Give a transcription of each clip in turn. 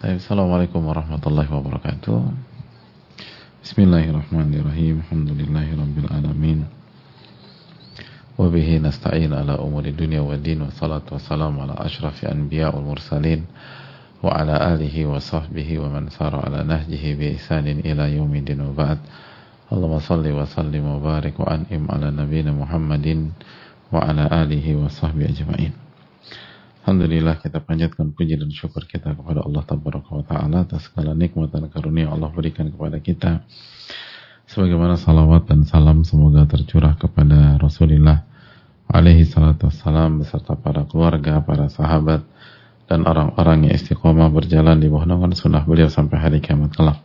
Assalamualaikum warahmatullahi wabarakatuh. Bismillahirrahmanirrahim. Alhamdulillahirabbil alamin. Wa bihi nasta'in ala umuri dunya waddin, wassalatu wassalamu ala asyrafil anbiya wal mursalin wa ala alihi wa sahbihi wa man sara ala nahjihi bi ihsanin ila yaumiddin wa ba'd. Allahumma shalli wa sallim wa barik wa an'im ala nabiyyina Muhammadin wa ala alihi wa sahbihi ajma'in. Alhamdulillah, kita panjatkan puji dan syukur kita kepada Allah Tabaraka wa Ta'ala atas segala nikmat dan karunia Allah berikan kepada kita. Sebagaimana salawat dan salam semoga tercurah kepada Rasulullah alaihi salatu wassalam beserta para keluarga, para sahabat dan orang-orang yang istiqomah berjalan di bawah naungan sunnah beliau sampai hari kiamat kelak.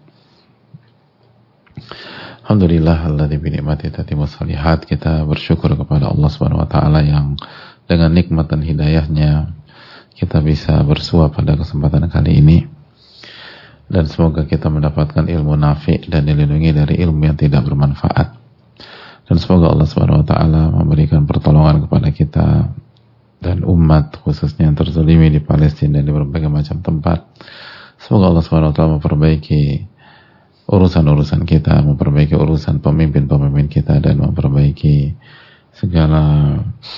Alhamdulillah alladzi bi ni'matihi tatimmus shalihat. Kita bersyukur kepada Allah Subhanahu wa Ta'ala yang dengan nikmat dan hidayahnya kita bisa bersua pada kesempatan kali ini, dan semoga kita mendapatkan ilmu nafi dan dilindungi dari ilmu yang tidak bermanfaat, dan semoga Allah Subhanahu wa Ta'ala memberikan pertolongan kepada kita dan umat khususnya yang terzalimi di Palestina dan di berbagai macam tempat. Semoga Allah Subhanahu wa Ta'ala memperbaiki urusan-urusan kita, memperbaiki urusan pemimpin-pemimpin kita, dan memperbaiki segala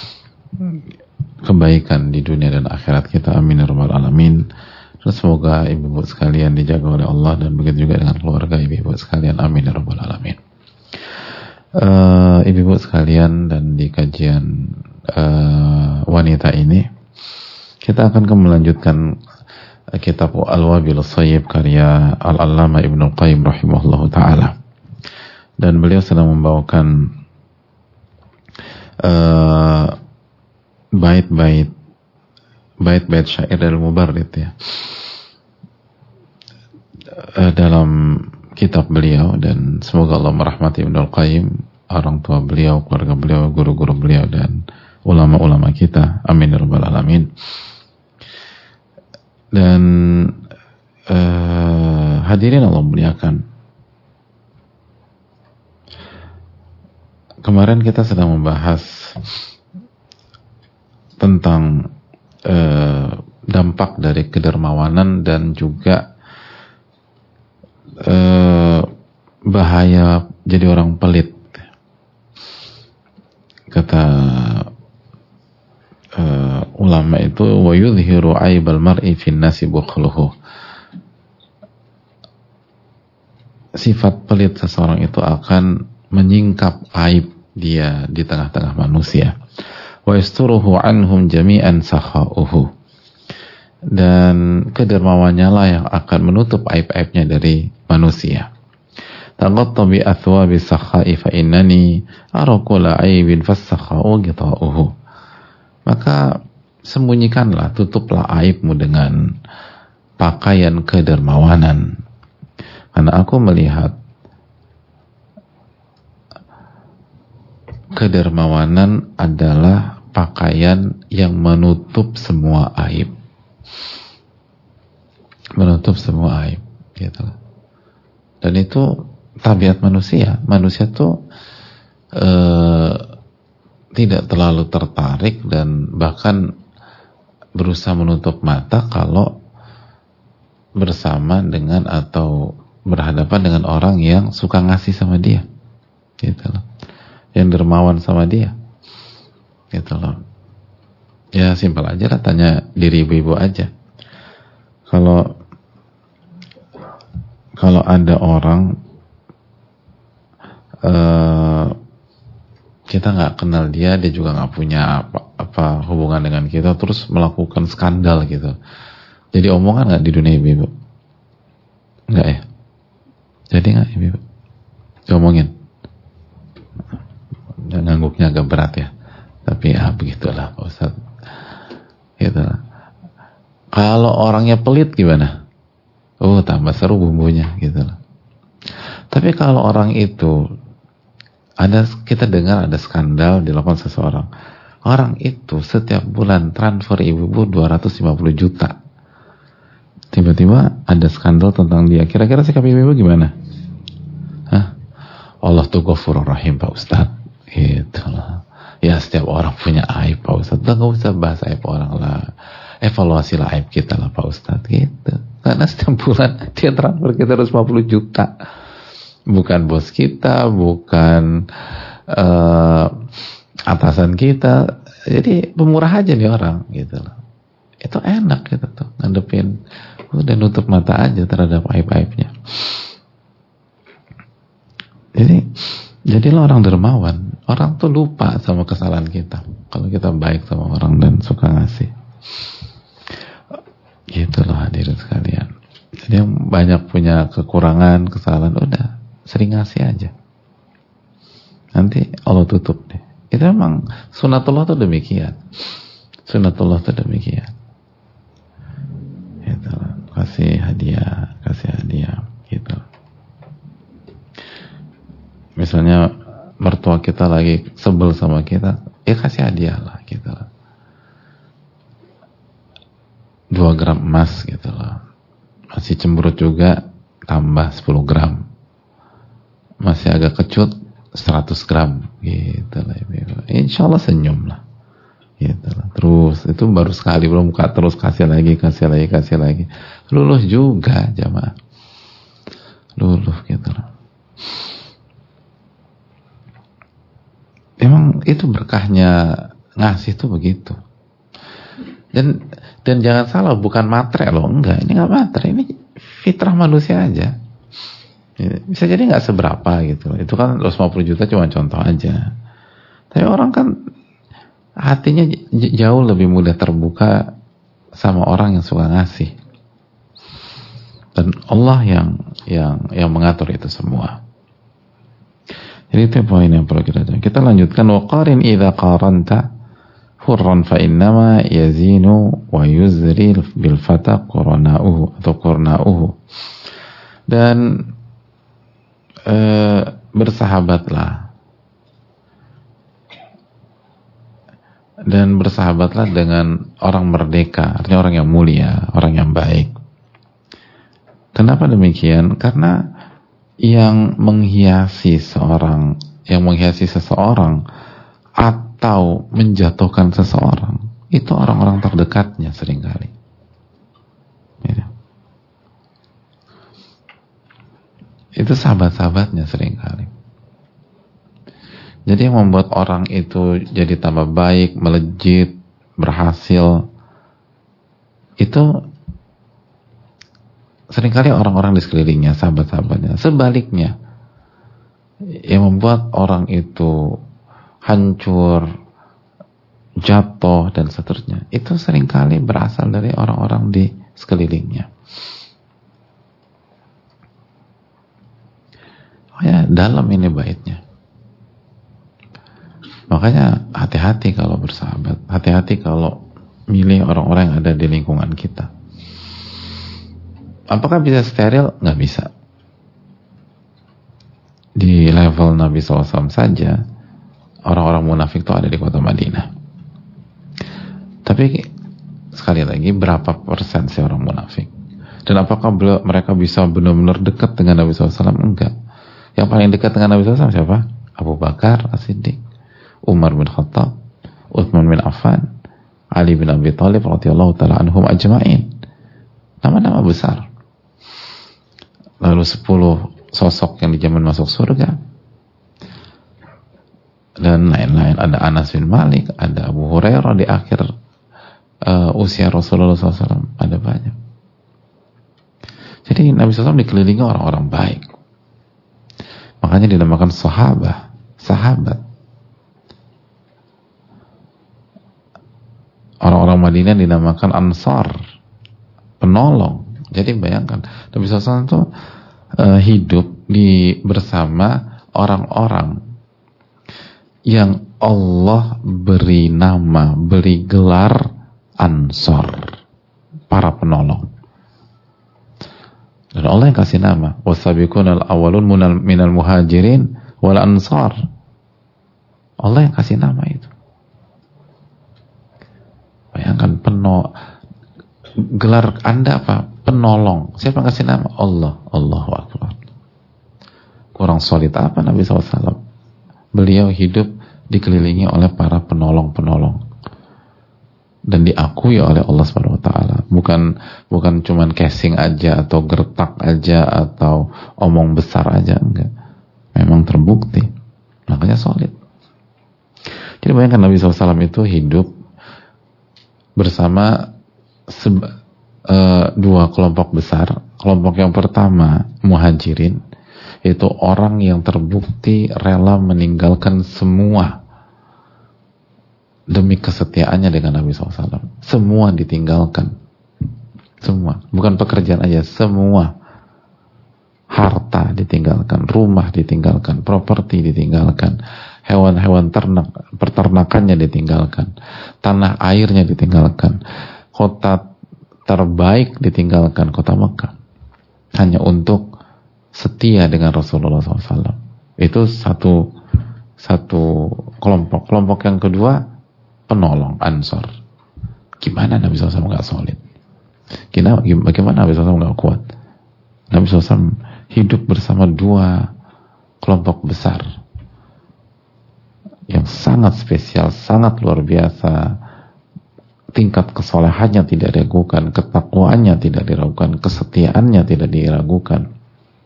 kebaikan di dunia dan akhirat kita. Amin ya rabbal alamin. Dan semoga ibu-ibu sekalian dijaga oleh Allah, dan begitu juga dengan keluarga ibu-ibu sekalian. Amin ya rabbal alamin. Ibu-ibu sekalian, dan di kajian wanita ini kita akan melanjutkan kitab Al-Wabil Shayyib karya Al-Allamah Ibnu Qayyim rahimahullahu ta'ala, dan beliau sedang membawakan bait-bait syair dari Mubarrid ya, dalam kitab beliau, dan semoga Allah merahmati Ibnu Qayyim, orang tua beliau, keluarga beliau, guru-guru beliau, dan ulama-ulama kita. Amin ya rabbal alamin. Dan hadirin Allah muliakan, kemarin kita sedang membahas tentang dampak dari kedermawanan dan juga bahaya jadi orang pelit. Kata ulama itu, wa yudhiru aibal mar'i fin nasi bukhluhu. Sifat pelit seseorang itu akan menyingkap aib dia di tengah-tengah manusia. Wa yasturuhu anhum jami'an sakha'uhu. Dan kedermawannya lah yang akan menutup aib-aibnya dari manusia. Taghatta bi athwabi sakha'i fa innani ara kulla aibin fasakha'u ghita'uhu. Maka sembunyikanlah, tutuplah aibmu dengan pakaian kedermawanan. Karena aku melihat kedermawanan adalah pakaian yang menutup semua aib. Menutup semua aib, gitu. Dan itu tabiat manusia. Manusia tuh tidak terlalu tertarik dan bahkan berusaha menutup mata kalau bersama dengan atau berhadapan dengan orang yang suka ngasih sama dia, gitu loh, yang dermawan sama dia, gitu loh. Ya simpel aja lah, tanya diri ibu-ibu aja. Kalau ada orang kita nggak kenal dia juga nggak punya apa hubungan dengan kita, terus melakukan skandal gitu, jadi omongan nggak di dunia ibu-ibu? Nggak ya? Jadi nggak ibu-ibu diomongin? Dan ngangguknya agak berat ya, tapi ya begitulah Pak Ustaz. Gitu. Kalau orangnya pelit gimana? Oh, tambah seru bumbunya gitu loh. Tapi kalau orang itu kita dengar ada skandal dilakukan seseorang, orang itu setiap bulan transfer ibu-ibu 250 juta. Tiba-tiba ada skandal tentang dia. Kira-kira sikap ibu-ibu gimana? Hah? Allah tuh Ghafurur Rahim Pak Ustaz. Gitu loh. Ya setiap orang punya aib Pak Ustaz. Udah gak usah bahas aib orang lah. evaluasilah aib kita lah Pak Ustadz gitu. Karena setiap bulan dia transfer kita 250 juta. Bukan bos kita, bukan atasan kita. Jadi pemurah aja nih orang gitu loh. Itu enak gitu tuh, ngadepin udah nutup mata aja terhadap aib-aibnya. Jadi jadilah orang dermawan. Orang tuh lupa sama kesalahan kita kalau kita baik sama orang dan suka ngasih. Gitu loh hadirin sekalian. Jadi yang banyak punya kekurangan, kesalahan, udah sering ngasih aja. Nanti Allah tutup deh. Itu memang sunatullah tuh demikian. Sunatullah tuh demikian. Gitu loh. Kasih hadiah gitu. Misalnya mertua kita lagi sebel sama kita, ya kasih hadiah lah gitu loh. 2 gram emas gitu loh. Masih cemberut juga, tambah 10 gram. Masih agak kecut, 100 gram gitu lah. Insya Allah senyum lah gitu lah. Terus itu baru sekali, belum buka, terus kasih lagi. Luluh juga jamaah, luluh gitu lah. Emang itu berkahnya ngasih tuh begitu. Dan jangan salah, bukan matre loh, enggak, ini nggak matre, ini fitrah manusia aja. Bisa jadi nggak seberapa gitu. Itu kan 250 juta cuma contoh aja. Tapi orang kan hatinya jauh lebih mudah terbuka sama orang yang suka ngasih. Dan Allah yang mengatur itu semua. Jadi itu poin yang perlu kita tahu. Kita lanjutkan, waqarin idza qaranta hurran fa innama yazinu wa yuzri bil fata qurna'uhu atau qurna'uhu. Dan bersahabatlah dengan orang merdeka, artinya orang yang mulia, orang yang baik. Kenapa demikian? Karena yang menghiasi seseorang atau menjatuhkan seseorang itu orang-orang terdekatnya seringkali. Ya. Itu sahabat-sahabatnya seringkali. Jadi yang membuat orang itu jadi tambah baik, melejit, berhasil, itu seringkali orang-orang di sekelilingnya, sahabat-sahabatnya. Sebaliknya, yang membuat orang itu hancur, jatuh, dan seterusnya, itu seringkali berasal dari orang-orang di sekelilingnya. Oh ya, dalam ini baitnya. Makanya hati-hati kalau bersahabat, hati-hati kalau milih orang-orang yang ada di lingkungan kita. Apakah bisa steril? Nggak bisa. Di level Nabi SAW saja, orang-orang munafik itu ada di kota Madinah. Tapi sekali lagi, berapa persen sih orang munafik? Dan apakah mereka bisa benar-benar dekat dengan Nabi SAW? Enggak. Yang paling dekat dengan Nabi SAW siapa? Abu Bakar As-Siddiq, Umar bin Khattab, Uthman bin Affan, Ali bin Abi Thalib radhiyallahu ta'ala anhum ajma'in. Nama-nama besar. Lalu 10 sosok yang dijamin masuk surga. Dan lain-lain. Ada Anas bin Malik, ada Abu Hurairah di akhir usia Rasulullah SAW. Ada banyak. Jadi Nabi SAW dikelilingi orang-orang baik. Makanya dinamakan sahabat. Orang-orang Madinah dinamakan Ansar, penolong. Jadi bayangkan, Nabi SAW itu hidup bersama orang-orang yang Allah beri nama, beri gelar Ansar, para penolong. Dan Allah yang kasih nama, wasabiqunal awwalun minal muhajirin wal ansar. Allah yang kasih nama itu. Bayangkan, gelar Anda apa? Penolong. Siapa yang kasih nama? Allah. Allahu Akbar. Kurang solid apa Nabi SAW? Beliau hidup dikelilingi oleh para penolong-penolong. dan diakui oleh Allah Subhanahu wa taala. Bukan cuman casing aja atau gertak aja atau omong besar aja, enggak. Memang terbukti. Makanya solid. Jadi bayangkan Nabi SAW itu hidup bersama dua kelompok besar. Kelompok yang pertama Muhajirin, itu orang yang terbukti rela meninggalkan semua demi kesetiaannya dengan Nabi SAW. Semua ditinggalkan. Semua. Bukan pekerjaan aja, semua. Harta ditinggalkan, rumah ditinggalkan, properti ditinggalkan, hewan-hewan ternak, peternakannya ditinggalkan, tanah airnya ditinggalkan, kota terbaik ditinggalkan, kota Mekah, hanya untuk setia dengan Rasulullah SAW. Itu satu kelompok. Kelompok yang kedua, penolong, Ansor. Gimana Nabi SAW gak solid? Bagaimana Nabi SAW gak kuat? Nabi SAW hidup bersama dua kelompok besar yang sangat spesial, sangat luar biasa. Tingkat kesolehannya tidak diragukan, ketakwaannya tidak diragukan, kesetiaannya tidak diragukan.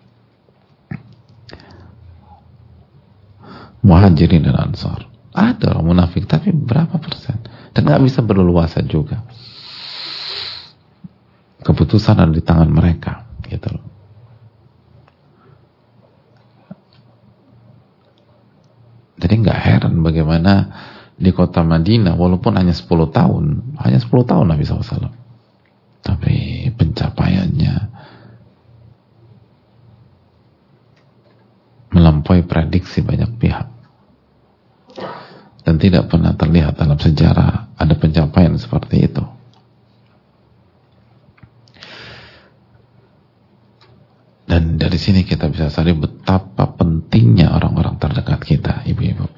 Muhajirin dan Ansar. Ada orang munafik, tapi berapa persen? Dan gak bisa berleluasa juga. Keputusan ada di tangan mereka, gitu loh. Jadi gak heran bagaimana di kota Madinah, walaupun hanya 10 tahun Nabi SAW, tapi pencapaiannya melampaui prediksi banyak pihak. Dan tidak pernah terlihat dalam sejarah ada pencapaian seperti itu. Dan dari sini kita bisa sadari betapa pentingnya orang-orang terdekat kita, ibu-ibu.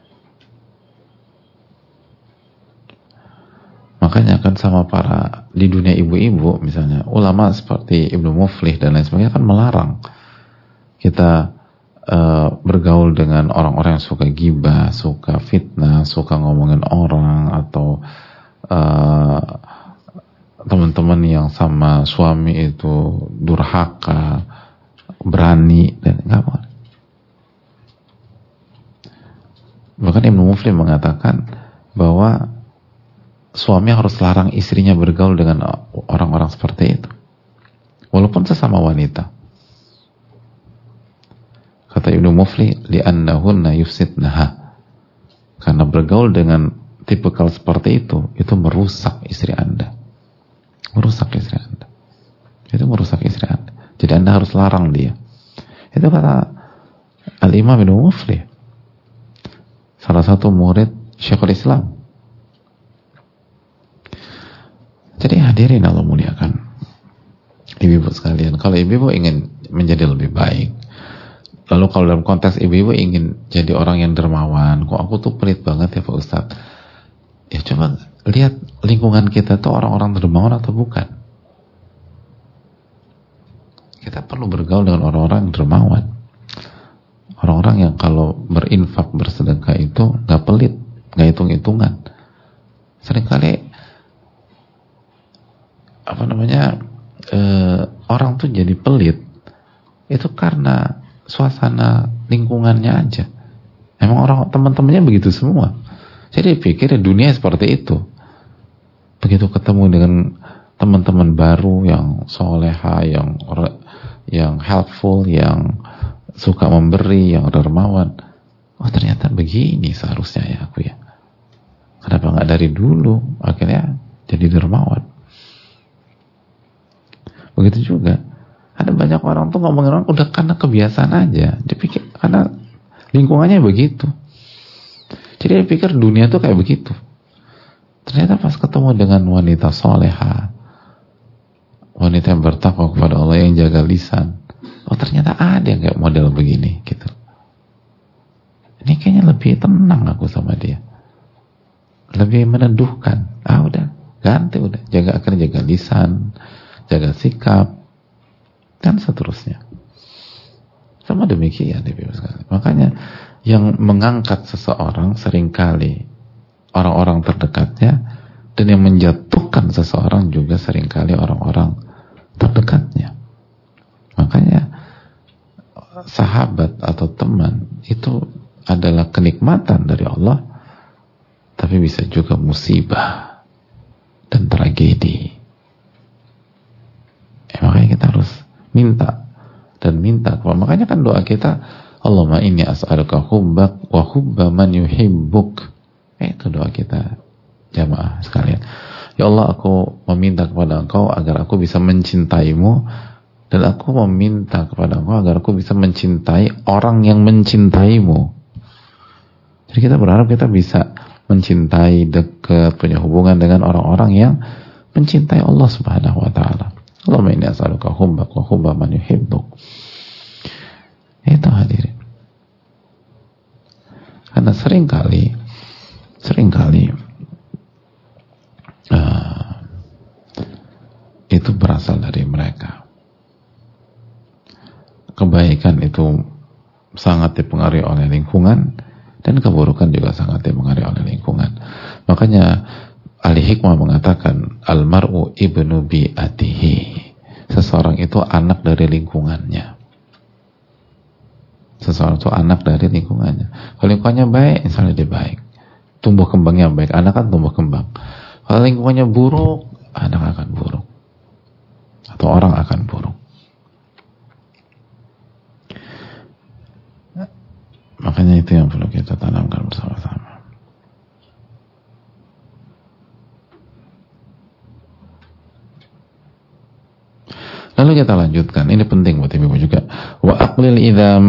Makanya kan sama para di dunia ibu-ibu, misalnya ulama seperti Ibnu Muflih dan lain sebagainya kan melarang kita bergaul dengan orang-orang yang suka gibah, suka fitnah, suka ngomongin orang, atau teman-teman yang sama suami itu durhaka, berani, dan nggak boleh. Bahkan Ibnu Muflih mengatakan bahwa suami harus larang istrinya bergaul dengan orang-orang seperti itu, walaupun sesama wanita. Kata Ibnu Muflih, li'annahunna yufsidnaha, karena bergaul dengan tipikal seperti itu merusak istri Anda. Merusak istri Anda. Itu merusak istri Anda. Jadi Anda harus larang dia. Itu kata Al-Imam Ibnu Muflih, salah satu murid Syekhul Islam. Jadi hadirin Allah muliakan, ibu-ibu sekalian, kalau ibu-ibu ingin menjadi lebih baik, lalu kalau dalam konteks ibu-ibu ingin jadi orang yang dermawan, kok aku tuh pelit banget ya Pak Ustadz, ya coba lihat lingkungan kita tuh orang-orang dermawan atau bukan. Kita perlu bergaul dengan orang-orang yang dermawan, orang-orang yang kalau berinfak, bersedekah itu gak pelit, gak hitung-hitungan. Seringkali orang tuh jadi pelit itu karena suasana lingkungannya aja. Emang orang teman-temannya begitu semua. Jadi pikir dunia seperti itu. Begitu ketemu dengan teman-teman baru yang soleha, yang helpful, yang suka memberi, yang dermawan. Oh ternyata begini seharusnya ya aku ya. Kenapa nggak dari dulu? Akhirnya jadi dermawan. Begitu juga. Ada banyak orang tuh ngomongin orang udah karena kebiasaan aja. Dia pikir karena lingkungannya begitu. Jadi dia pikir dunia tuh kayak begitu. Ternyata pas ketemu dengan wanita soleha, wanita yang bertakwa kepada Allah, yang jaga lisan, oh ternyata ada yang kayak model begini gitu. Ini kayaknya lebih tenang aku sama dia, lebih meneduhkan. Udah ganti, udah akhirnya jaga lisan, jaga sikap, dan seterusnya. Sama demikian, makanya yang mengangkat seseorang seringkali orang-orang terdekatnya, Dan yang menjatuhkan seseorang juga seringkali orang-orang terdekatnya. Makanya sahabat atau teman itu adalah kenikmatan dari Allah, tapi bisa juga musibah dan tragedi. Makanya kita harus minta dan minta. Makanya kan doa kita, Allahumma inni as'aluka hubbak wa hubba man yuhibbuk. Itu doa kita jamaah sekalian. Ya Allah, aku meminta kepada Engkau agar aku bisa mencintaimu, dan aku meminta kepada Engkau agar aku bisa mencintai orang yang mencintaimu. Jadi kita berharap kita bisa mencintai, dekat, punya hubungan dengan orang-orang yang mencintai Allah Subhanahu wa taala. Allahumma inni as'aluka hubbak wa hubba man yuhibbuk. Itu hadirin. Karena seringkali itu berasal dari mereka. Kebaikan itu sangat dipengaruhi oleh lingkungan, dan keburukan juga sangat dipengaruhi oleh lingkungan. Makanya ahli hikmah mengatakan almar'u ibnu bi'atihi. Seseorang itu anak dari lingkungannya. Seseorang itu anak dari lingkungannya. Kalau lingkungannya baik, misalnya dia baik, tumbuh kembangnya baik, anak kan tumbuh kembang. Kalau lingkungannya buruk, anak akan buruk, atau orang akan buruk. Makanya itu yang perlu kita tanamkan bersama-sama. Lalu kita lanjutkan, ini penting buat ibu juga. Wa aqlil idza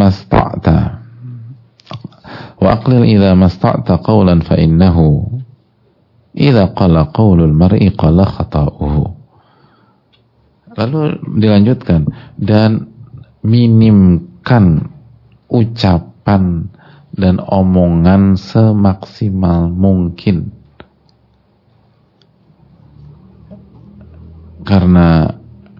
masta'ta qawlan fa innahu idza qala qawlul mar'i qala khata'uhu. Lalu dilanjutkan, dan minimkan ucapan dan omongan semaksimal mungkin. Karena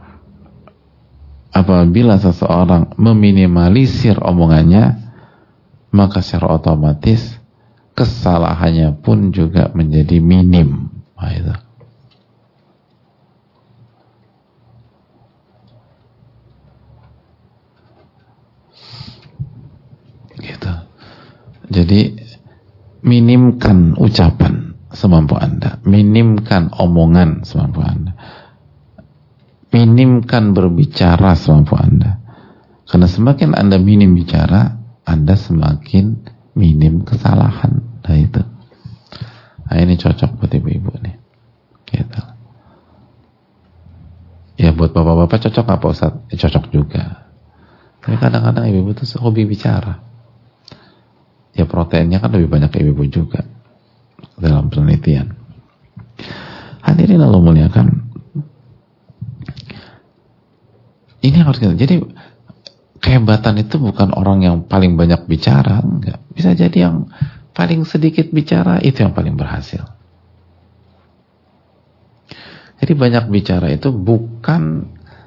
apabila seseorang meminimalisir omongannya, maka secara otomatis kesalahannya pun juga menjadi minim. Nah, itu. Gitu. Jadi minimkan ucapan semampu Anda, minimkan omongan semampu Anda, minimkan berbicara semampu Anda. Karena semakin Anda minim bicara, Anda semakin minim kesalahan. Nah itu. Nah ini cocok buat ibu-ibu nih. Gitu. Ya buat bapak-bapak cocok apa Ustaz? Cocok juga. Tapi kadang-kadang ibu-ibu tuh hobi bicara. Ya proteinnya kan lebih banyak ibu-ibu juga dalam penelitian. Hadirin Allah muliakan. Ini harus kita. Jadi kehebatan itu bukan orang yang paling banyak bicara, enggak. Bisa jadi yang paling sedikit bicara itu yang paling berhasil. Jadi banyak bicara itu bukan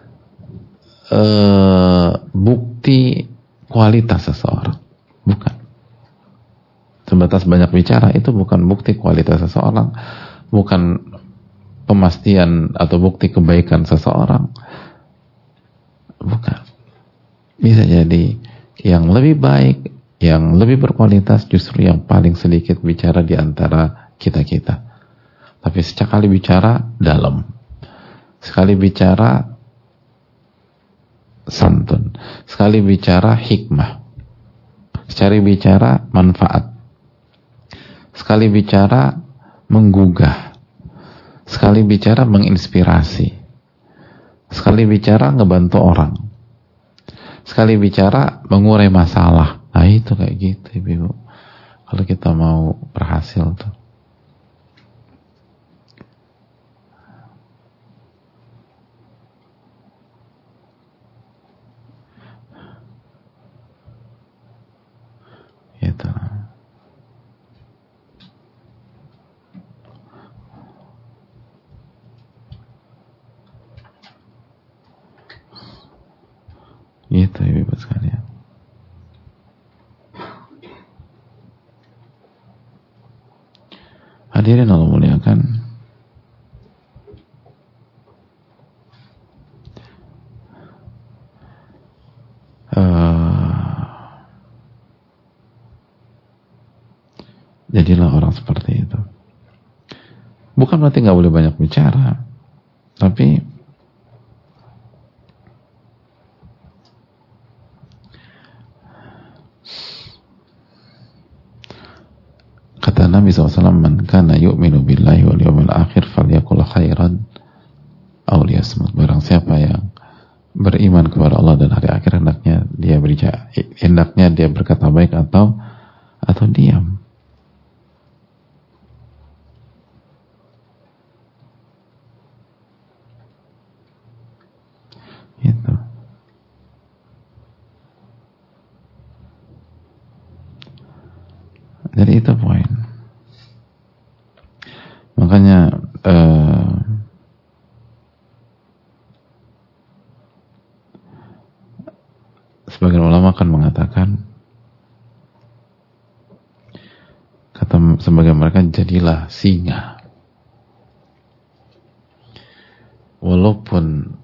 bukti kualitas seseorang, bukan. Sebatas banyak bicara itu bukan bukti kualitas seseorang, bukan pemastian atau bukti kebaikan seseorang, bukan. Bisa jadi yang lebih baik, yang lebih berkualitas justru yang paling sedikit bicara di antara kita-kita. Tapi sekali bicara dalam, sekali bicara santun, sekali bicara hikmah, sekali bicara manfaat, sekali bicara menggugah, sekali bicara menginspirasi, sekali bicara ngebantu orang, sekali bicara mengurai masalah. Nah itu kayak gitu ibu. Kalau kita mau berhasil tuh. Gitu. Gitu ibu sekalian. Hadirin Allah muliakan. Jadilah orang seperti itu. Bukan berarti nggak boleh banyak bicara, tapi kata Nabi SAW, man kana yu'minu billahi wal yawmil akhir falyakul khairan aw liyasmut. Barang siapa yang beriman kepada Allah dan hari akhir, hendaknya dia berkata baik atau diam. Itu. Jadi itu poin. Makanya sebagian ulama akan mengatakan, kata sebagian mereka, jadilah singa. Walaupun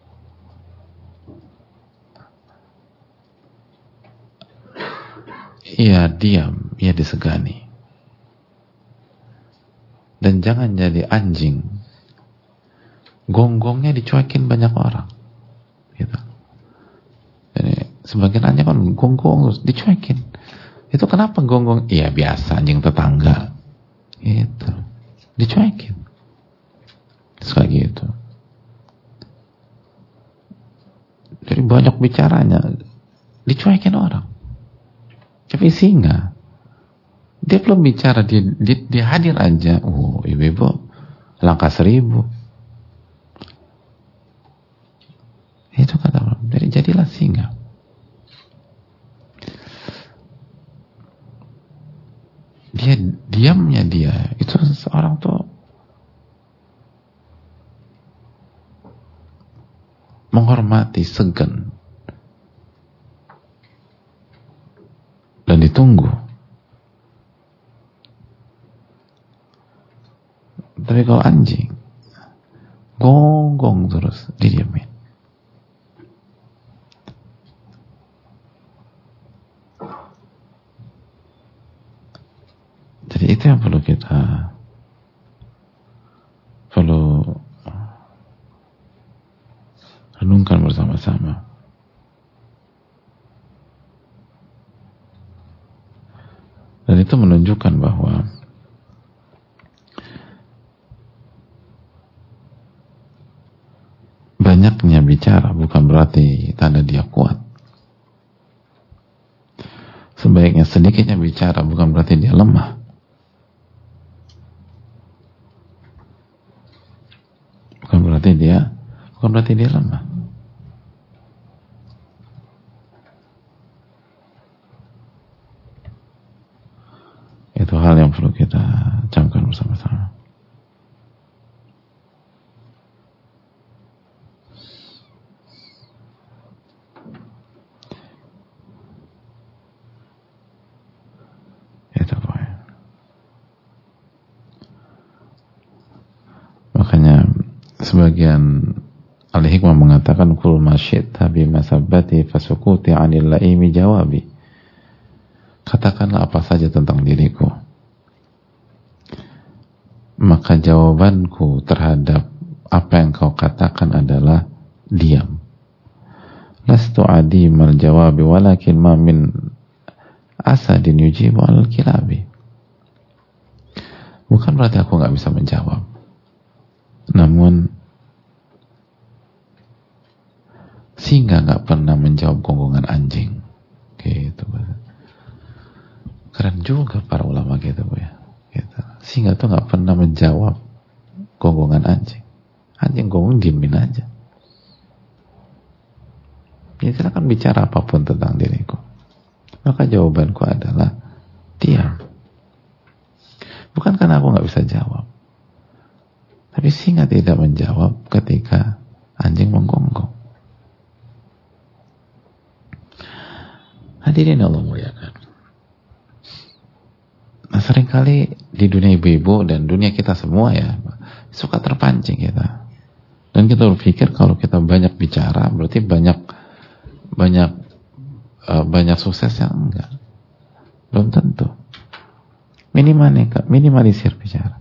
ia diam, ia disegani. Dan jangan jadi anjing. Gonggongnya dicuekin banyak orang. Gitu. Jadi sebagian anjing kan gonggong terus dicuekin. Itu kenapa gonggong? Iya biasa, anjing tetangga. Gitu. Dicuekin. Terus kayak gitu. Jadi banyak bicaranya, dicuekin orang. Tapi singa, dia belum bicara, dia hadir aja. Oh, ibu-ibu, langkah 1000. Itu kata Allah. Jadi jadilah singa. Dia diamnya dia, itu seorang tuh menghormati, segan, dan ditunggu. Tapi kalau anjing gonggong terus, didiamin. Jadi itu yang perlu kita renungkan bersama-sama. Dan itu menunjukkan bahwa banyaknya bicara bukan berarti tanda dia kuat. Sebaiknya sedikitnya bicara bukan berarti dia lemah. Bukan berarti dia lemah. Itu hal yang perlu kita camkan bersama-sama. Itu poin. Makanya sebagian ahli hikmah mengatakan, kul ma syi'ta bi masabbati fasukuti 'anil laimi jawabi. Katakanlah apa saja tentang diriku, maka jawabanku terhadap apa yang kau katakan adalah diam. Lastu adimal jawabi walakin ma min asadin yujibu al kilabi. Bukan berarti aku gak bisa menjawab, namun singa gak pernah menjawab gonggongan anjing. Gitu. Keren juga para ulama gitu, Bu ya. Gitu. Singa tuh gak pernah menjawab gonggongan anjing. Anjing gonggong diemin aja. Ya silakan bicara apapun tentang diriku. Maka jawabanku adalah diam. Bukan karena aku gak bisa jawab, tapi singa tidak menjawab ketika anjing menggonggong. Hadirin Allah muliakan. Nah, seringkali di dunia ibu-ibu dan dunia kita semua ya, suka terpancing kita. Dan kita berpikir kalau kita banyak bicara berarti banyak sukses, yang enggak. Belum tentu. minimalisir bicara,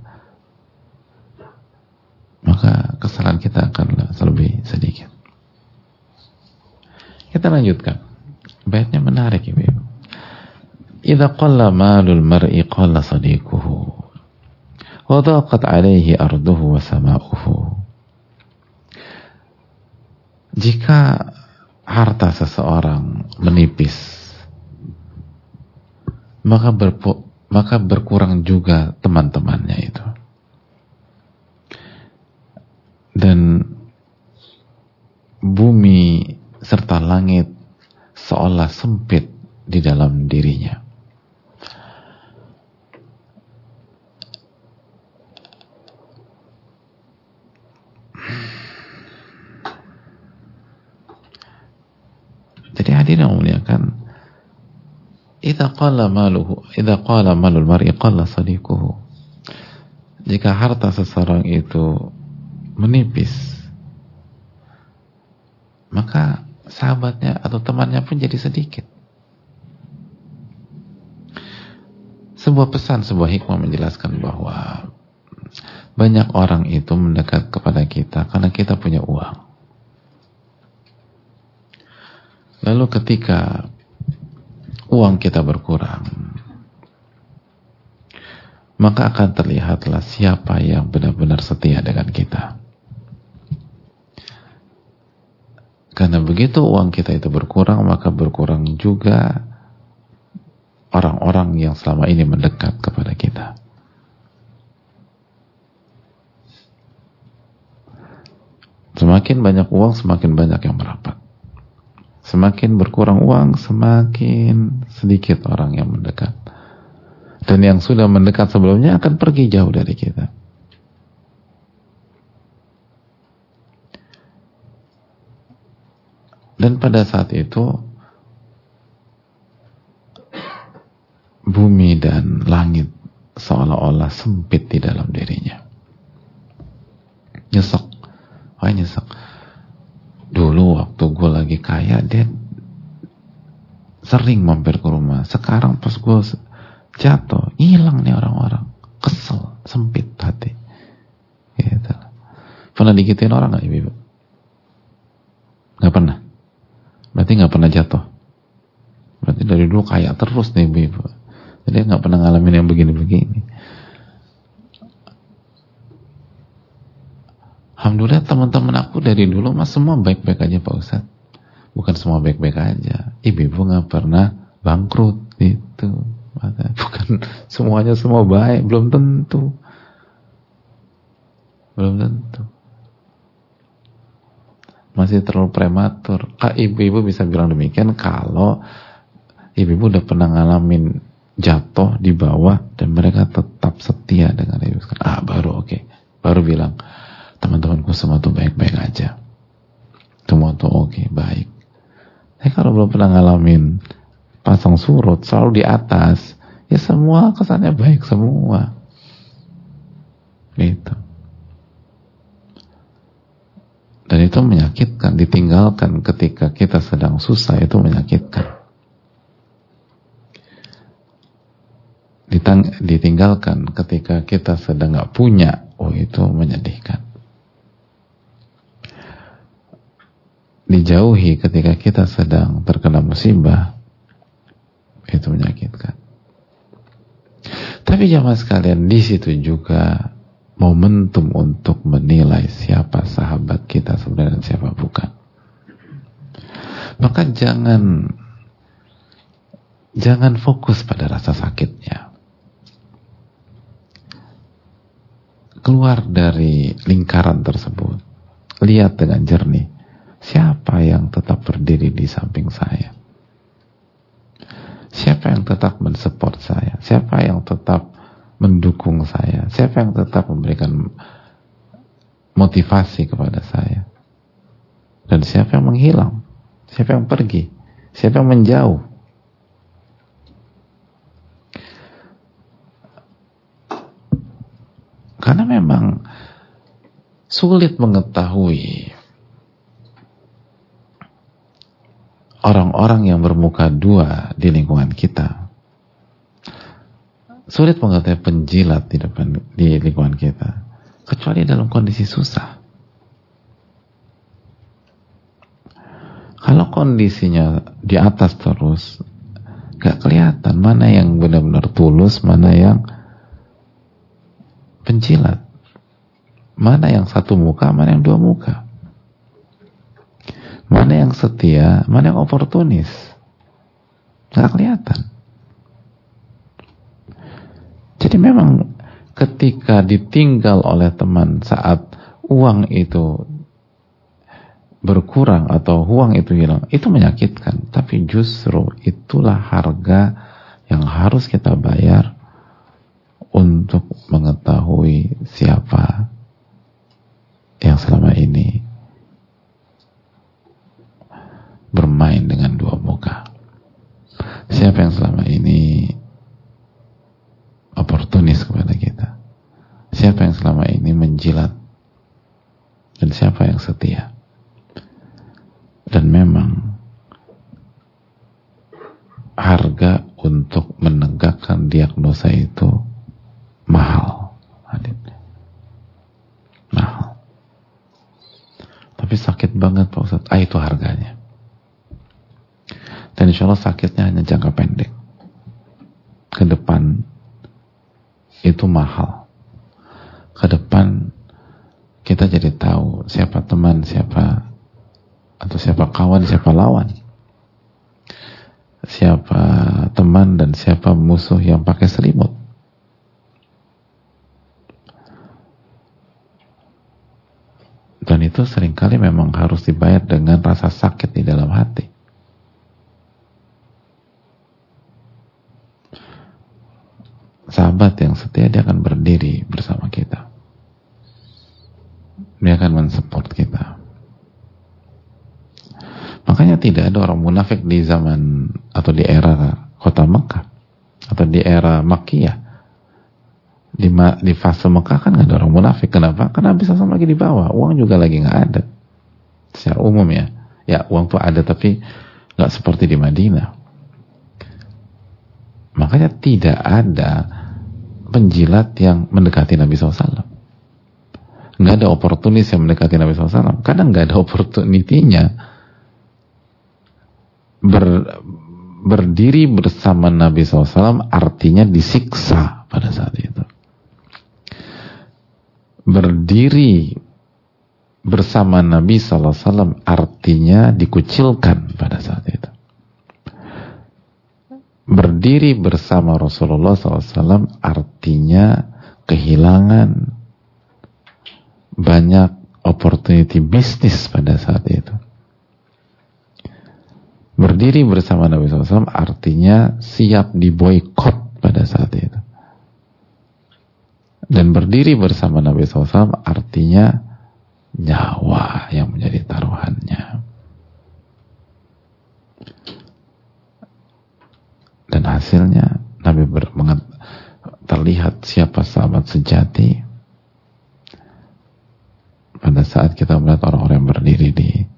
maka kesalahan kita akan lebih sedikit. Kita lanjutkan. Baitnya menarik, Ibu. Idza qalla malul mar'i qalla sadiquhu wa daqat 'alaihi arduhu wa sama'uhu. Jika harta seseorang menipis, maka berkurang juga teman-temannya itu. Dan bumi serta langit seolah sempit di dalam dirinya. Jadi hadirin yang muliakan, idza qala malul mar'i qalla sadiquhu. Jika harta seseorang itu menipis, maka sahabatnya atau temannya pun jadi sedikit. Sebuah pesan, sebuah hikmah menjelaskan bahwa banyak orang itu mendekat kepada kita karena kita punya uang. Lalu ketika uang kita berkurang, maka akan terlihatlah siapa yang benar-benar setia dengan kita. Karena begitu uang kita itu berkurang, maka berkurang juga orang-orang yang selama ini mendekat kepada kita. Semakin banyak uang, semakin banyak yang merapat. Semakin berkurang uang, semakin sedikit orang yang mendekat. Dan yang sudah mendekat sebelumnya akan pergi jauh dari kita. Dan pada saat itu, bumi dan langit seolah-olah sempit di dalam dirinya. Nyesek. Wah, nyesek. Dulu waktu gue lagi kaya, dia sering mampir ke rumah. Sekarang pas gue jatuh, hilang nih orang-orang. Kesel, sempit hati. Gitu. Pernah digituin orang gak, Ibu? Gak pernah. Berarti gak pernah jatuh. Berarti dari dulu kaya terus nih, Ibu. Jadi gak pernah ngalamin yang begini-begini. Alhamdulillah teman-teman aku dari dulu mas semua baik-baik aja Pak Ustadz. Bukan semua baik-baik aja. Ibu gak pernah bangkrut gitu. Bukan semuanya semua baik. Belum tentu. Belum tentu. Masih terlalu prematur. Ibu-ibu bisa bilang demikian kalau ibu-ibu udah pernah ngalamin jatuh di bawah dan mereka tetap setia dengan ibu. Baru oke. Baru bilang, teman-temanku semua tuh baik-baik aja. Semua tuh oke, baik. Tapi kalau belum pernah ngalamin pasang surut, selalu di atas, ya semua kesannya baik semua. Gitu. Dan itu menyakitkan, ditinggalkan ketika kita sedang susah, itu menyakitkan. Ditinggalkan ketika kita sedang gak punya, itu menyedihkan. Dijauhi ketika kita sedang terkena musibah, itu menyakitkan. Tapi jamaah sekalian, di situ juga momentum untuk menilai siapa sahabat kita sebenarnya dan siapa bukan. Maka jangan fokus pada rasa sakitnya. Keluar dari lingkaran tersebut. Lihat dengan jernih. Siapa yang tetap berdiri di samping saya? Siapa yang tetap mensupport saya? Siapa yang tetap mendukung saya? Siapa yang tetap memberikan motivasi kepada saya? Dan siapa yang menghilang? Siapa yang pergi? Siapa yang menjauh? Karena memang sulit mengetahui orang-orang yang bermuka dua di lingkungan kita. sulit mengetahui penjilat di lingkungan kita, kecuali dalam kondisi susah. Kalau kondisinya di atas terus, gak kelihatan mana yang benar-benar tulus, mana yang penjilat, mana yang satu muka, mana yang dua muka, mana yang setia, mana yang oportunis. Gak kelihatan. Jadi memang ketika ditinggal oleh teman saat uang itu berkurang atau uang itu hilang, itu menyakitkan. Tapi justru itulah harga yang harus kita bayar untuk mengetahui siapa yang selama ini bermain dengan dua muka, siapa yang selama ini oportunis kepada kita, siapa yang selama ini menjilat, dan siapa yang setia. Dan memang harga untuk menegakkan diagnosa itu mahal. Mahal. Tapi sakit banget Pak Ustadz. Itu harganya. Dan insya Allah sakitnya hanya jangka pendek. Ke depan itu mahal. Ke depan kita jadi tahu siapa teman, siapa kawan, siapa lawan, siapa teman dan siapa musuh yang pakai selimut. Dan itu seringkali memang harus dibayar dengan rasa sakit di dalam hati. Sahabat yang setia, dia akan berdiri bersama kita, dia akan mensupport kita. Makanya tidak ada orang munafik di zaman atau di era kota Mekah atau di era Makkiyah. Di fase Mekah kan gak ada orang munafik. Kenapa? Karena Nabi SAW lagi di bawah, uang juga lagi gak ada. Secara umum ya uang tuh ada tapi gak seperti di Madinah. Makanya tidak ada penjilat yang mendekati Nabi SAW. Gak ada oportunis yang mendekati Nabi SAW. Kadang gak ada opportunity-nya. Berdiri bersama Nabi SAW artinya disiksa pada saat itu. Berdiri bersama Nabi SAW artinya dikucilkan pada saat itu. Berdiri bersama Rasulullah SAW artinya kehilangan banyak opportunity bisnis pada saat itu. Berdiri bersama Nabi SAW artinya siap diboikot pada saat itu. Dan berdiri bersama Nabi SAW artinya nyawa yang menjadi taruhannya. Dan hasilnya Nabi terlihat siapa sahabat sejati pada saat kita melihat orang-orang yang berdiri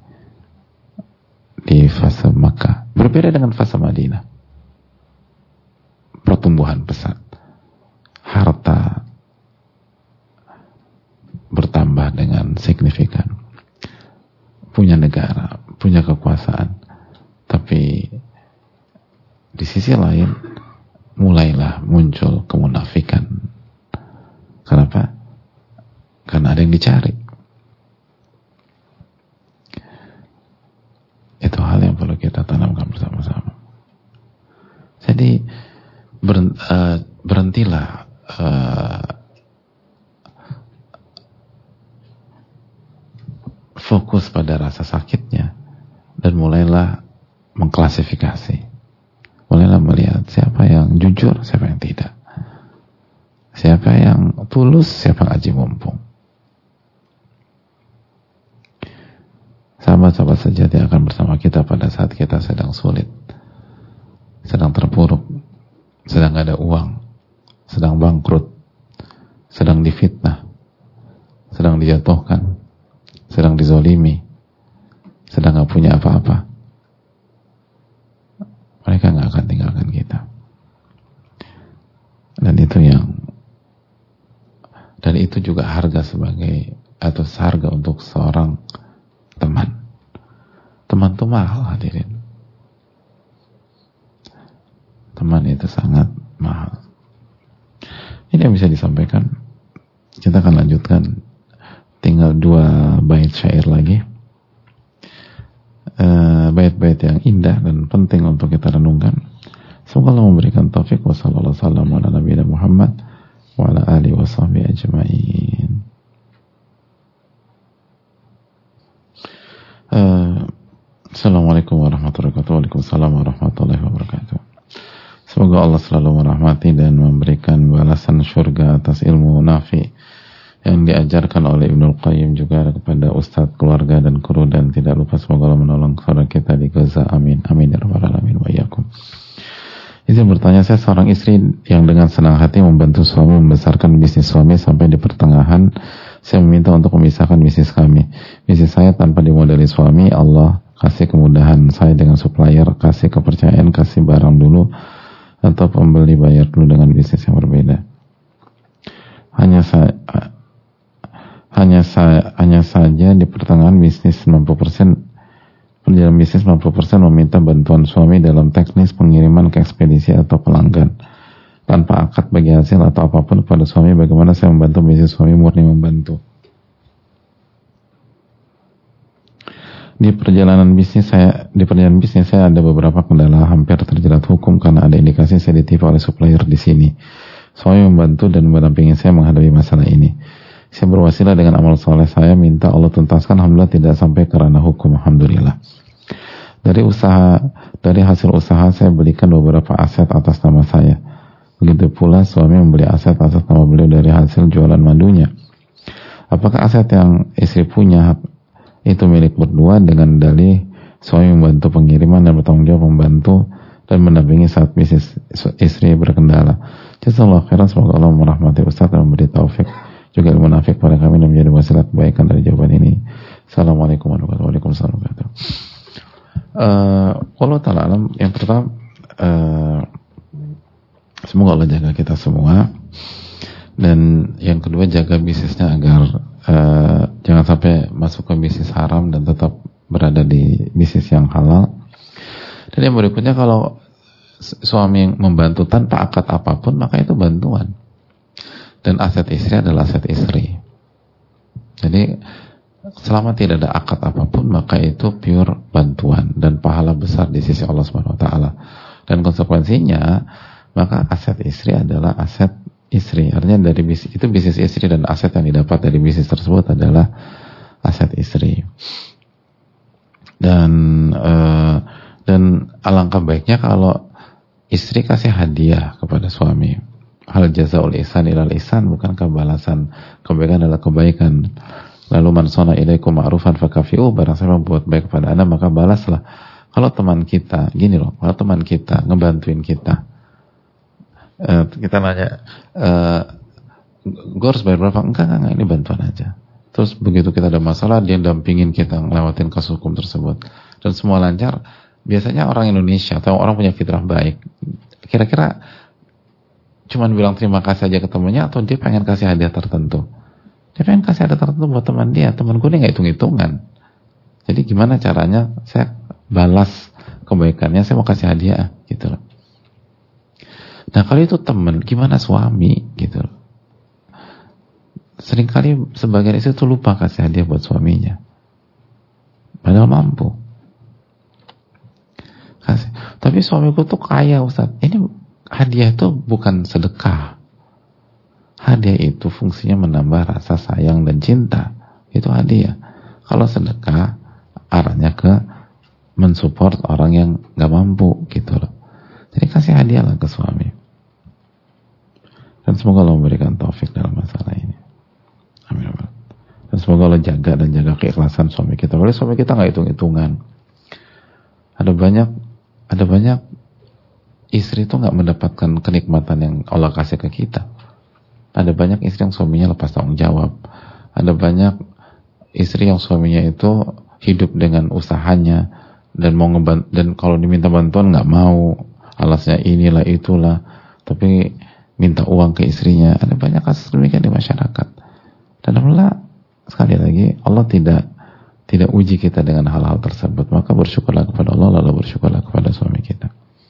di fase Makkah. Berbeda dengan fase Madinah. Pertumbuhan pesat, harta bertambah dengan signifikan, punya negara, punya kekuasaan, tapi di sisi lain mulailah muncul kemunafikan. Kenapa? Karena ada yang dicari. Itu hal yang perlu kita tanamkan bersama-sama. Jadi berhentilah fokus pada rasa sakitnya dan mulailah mengklasifikasi. Mulailah melihat siapa yang jujur, siapa yang tidak. Siapa yang tulus, siapa yang aji mumpung. Sahabat-sahabat sejati akan bersama kita pada saat kita sedang sulit, sedang terpuruk, sedang gak ada uang, sedang bangkrut, sedang difitnah, sedang dijatuhkan, sedang dizolimi, sedang gak punya apa-apa. Mereka gak akan tinggalkan kita. Dan itu itu juga harga sebagai atau seharga untuk seorang teman. Teman itu mahal, hadirin. Teman itu sangat mahal. Ini yang bisa disampaikan. Kita akan lanjutkan. Tinggal 2 bait syair lagi. Bait-bait yang indah dan penting untuk kita renungkan. Semoga Allah memberikan taufik. Wassalamualaikum warahmatullahi wabarakatuh. Wa ala alihi wa sahbihi ajma'in. Assalamualaikum warahmatullahi wabarakatuh. Waalaikumsalam warahmatullahi wabarakatuh. Semoga Allah selalu merahmati dan memberikan balasan syurga atas ilmu nafi yang diajarkan oleh Ibnul Qayyim juga kepada ustadz, keluarga dan kru, dan tidak lupa semoga Allah menolong saudara kita di Gaza. Amin. Amin ya rabbal alamin wa iyyakum. Izin bertanya, saya seorang istri yang dengan senang hati membantu suami membesarkan bisnis suami sampai di pertengahan saya meminta untuk memisahkan bisnis kami. Bisnis saya tanpa dimodali suami, Allah kasih kemudahan. Saya dengan supplier kasih kepercayaan, kasih barang dulu atau pembeli bayar dulu dengan bisnis yang berbeda. Hanya saja di pertengahan bisnis 90%, perjalanan bisnis 90% meminta bantuan suami dalam teknis pengiriman ke ekspedisi atau pelanggan tanpa akad bagi hasil atau apapun kepada suami. Bagaimana saya membantu bisnis suami murni membantu? Di perjalanan bisnis saya ada beberapa kendala, hampir terjerat hukum karena ada indikasi saya ditipu oleh supplier di sini. Suami membantu dan mendampingi saya menghadapi masalah ini. Saya berwasilah dengan amal soleh saya, minta Allah tuntaskan. Alhamdulillah tidak sampai ke ranah hukum. Alhamdulillah. Dari hasil usaha saya belikan beberapa aset atas nama saya. Begitu pula suami membeli aset atas nama beliau dari hasil jualan madunya. Apakah aset yang istri punya itu milik berdua dengan dalih suami membantu pengiriman dan bertanggung jawab membantu dan mendampingi saat bisnis istri berkendala? Jazakallahu khairan. Semoga Allah merahmati Ustaz dan memberi taufik juga ilmu nafi pada kami dan menjadi wasilah kebaikan dari jawaban ini. Assalamualaikum warahmatullahi wabarakatuh. Wallahu ta'ala alam. Yang pertama, semoga Allah jaga kita semua, dan yang kedua jaga bisnisnya agar jangan sampai masuk ke bisnis haram dan tetap berada di bisnis yang halal. Dan yang berikutnya, kalau suami yang membantu tanpa akad apapun, maka itu bantuan. Dan aset istri adalah aset istri. Jadi selama tidak ada akad apapun, maka itu pure bantuan dan pahala besar di sisi Allah Subhanahu wa taala. Dan konsekuensinya, maka aset istri adalah aset istri. Artinya dari bisnis itu, bisnis istri dan aset yang didapat dari bisnis tersebut adalah aset istri. Dan alangkah baiknya kalau istri kasih hadiah kepada suami. Hal jazaul ihsan ilal ihsan, bukankah balasan kebaikan adalah kebaikan? Lalu man sana ilaikum ma'rufan fakafi'u, barang siapa membuat baik kepada Anda maka balaslah. Kalau teman kita, gini loh, kalau teman kita ngebantuin kita, kita nanya, gue harus bayar berapa? Enggak, ini bantuan aja. Terus begitu kita ada masalah, dia dampingin kita ngelewatin kasus hukum tersebut, dan semua lancar. Biasanya orang Indonesia atau orang punya fitrah baik, kira-kira cuman bilang terima kasih aja ke temannya, atau dia pengen kasih hadiah tertentu? Dia pengen kasih hadiah tertentu buat teman dia. Teman gue ini gak hitung-hitungan. Jadi gimana caranya saya balas kebaikannya? Saya mau kasih hadiah gitu loh. Nah kalau itu teman, gimana suami gitu loh? Seringkali sebagian istri tuh lupa kasih hadiah buat suaminya, padahal mampu kasih. Tapi suamiku tuh kaya, Ustaz. Ini hadiah itu bukan sedekah. Hadiah itu fungsinya menambah rasa sayang dan cinta. Itu hadiah. Kalau sedekah, arahnya ke mensupport orang yang gak mampu gitu loh. Jadi kasih hadiah lah ke suami. Dan semoga Allah memberikan taufik dalam masalah ini. Amin. Dan semoga Allah jaga dan jaga keikhlasan suami kita. Oleh suami kita gak hitung-hitungan. Ada banyak istri itu nggak mendapatkan kenikmatan yang Allah kasih ke kita. Ada banyak istri yang suaminya lepas tanggung jawab. Ada banyak istri yang suaminya itu hidup dengan usahanya dan dan kalau diminta bantuan nggak mau, alasnya inilah itulah, tapi minta uang ke istrinya. Ada banyak kasus demikian di masyarakat. Dan alhamdulillah, sekali lagi Allah tidak uji kita dengan hal-hal tersebut. Maka bersyukurlah kepada Allah, lalu bersyukurlah kepada suami kita.